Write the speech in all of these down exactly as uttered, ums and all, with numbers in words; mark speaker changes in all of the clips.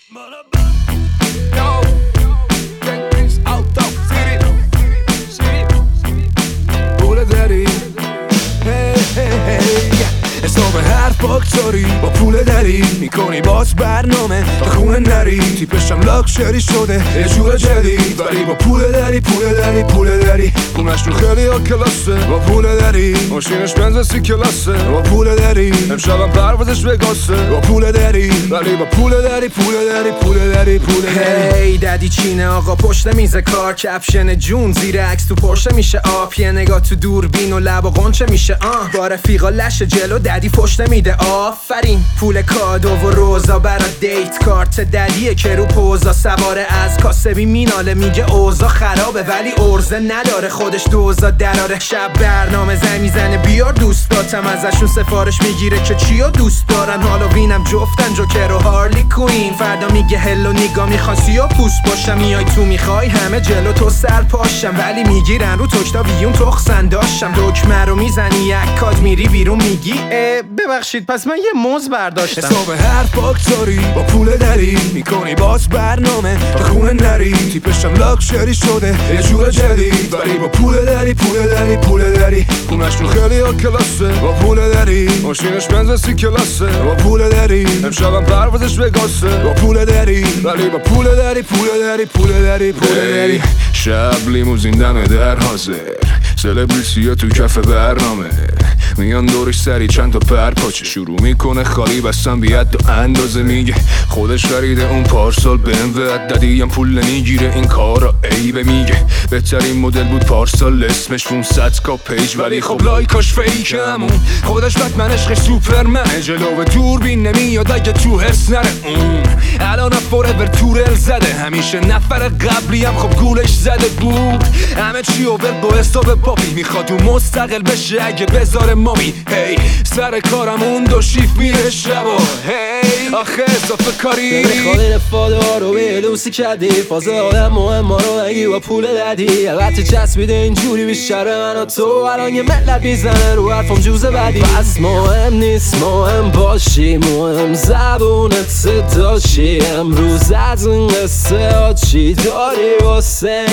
Speaker 1: حساب هر فاکتوری با پول دری میکنی باز برنامه تا خونه نری تیپشم لاکشری شده یه جور جدید ولی با پول دری پول دری پول دری خونش رو خیلی ها کلاسه با پول دری ماشینش بنز سی کلاسه با پول دری امشبم پروازش وگاسه با پول دری ولی با پول دری پول دری پول دری پول دری
Speaker 2: هی ددی چینه آقا پشت میز کار کپشن جون زیر عکس تو پرشه میشه آب یه نگاه تو دوربین و لب و قنچه میشه آه با رفیقا لش جلو ددی پشت میده آفرین پول کادو و روزا برا دیت کارت ددیه که رو پوزا سواره از کاسبی میناله میگه اوزا خرابه ولی ارزه نداره خودش دوزا دراره شب برنامه زنگ میزنه بیار دوستاتم ازشون سفارش میگیره که چیو دوست دارن حالا وینم جفتن جوکر و هارلی کوین فردا میگه هلو نیگا میخوان سیاه پوست باشم میای تو میخوای همه جلو تو سر پاشم ولی میگیرن رو تکتا ویون تخسن داشتم دکمه رو میزنی یک کات میری بیرون میگی ببخشید پس من یه موز برداشتم
Speaker 1: حساب هر فاکتوری با پول دری میکنی باز برنامه تا خونه نری تیپشم لاکشری شده یه جور جدید ولی با پول دری پول دری پول دری خونش رو خیلی ها کلاسه با پول دری ماشینش بنز سی کلاسه با پول دری امشبم پروازش وگاسه با پول دری ولی با پول دری پول دری پول دری پول دری شب لیموزین دم در حاضر سلبریتی تو کف برنامه میان دورش سری چند تا پر پاچه شروع میکنه خالی بستن بیاد دو اندازه میگه خودش خریده اون پارسال بهم ود ددیم پول نمیگیره این کارا عیبه میگه بهترین مدل بود پارسال اسمش پونصد کا پیج ولی خب لایکاش فیکمون خودش بتمن عشقش سوپرمنه جلو دوربین نمیاد اگه تو هرس نره اون الان فوراور تورل زده همیشه نفر قبلی هم خب گولش زده بود همه چی اوور با حساب پاپی میخواد اون مستقل بشه اگه بذاره مامی هی سر کارم اون دو شیف میره شبا هی آخه اضافه کاری
Speaker 3: خالی رفاده ها رو به لوسی کردی فازه آدم مهم ها رو نگی با پول ددی البته چسبیده اینجوری بیشتر من و تو الان یه ملت میزنه رو حرفم جوزه بعدی پس مهم نیست مهم باشی مهم زبونت صداشی امروز از این قصه ها چی داری واسه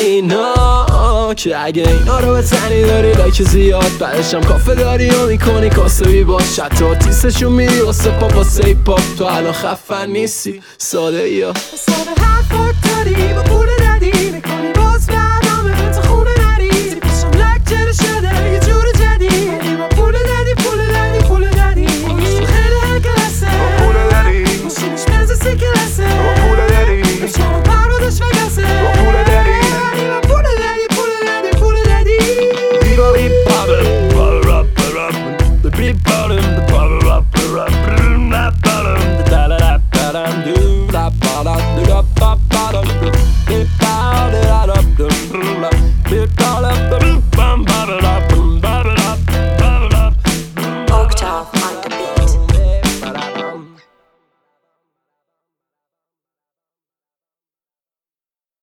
Speaker 3: اینا که اگه اینا رو به تنی داری لایک زیاد بعدشم کافه داری و میکنی کاسه بی باش حتی آرتیستشون میری واسه پاپ واسه ای پاپ تو الان خفن نیستی ساده یا
Speaker 4: حساب هر فاکتوری با پول ددی میکنی باز برنامه تا خونه نری تیپشم لکچر شده یه جور جدید با پول ددی پول ددی پول ددی خیلی هر کلاسه با پول ددی ماشینش بنز سی کلاسه با پول ددی امشبم پروازش وگاسه با پول ددی با پول ددی پول ددی پول ددی
Speaker 3: بیبا بیب بابل بابل راب راب the big bottom the bottle up the rap the bottom the da la da da da do la ba la do la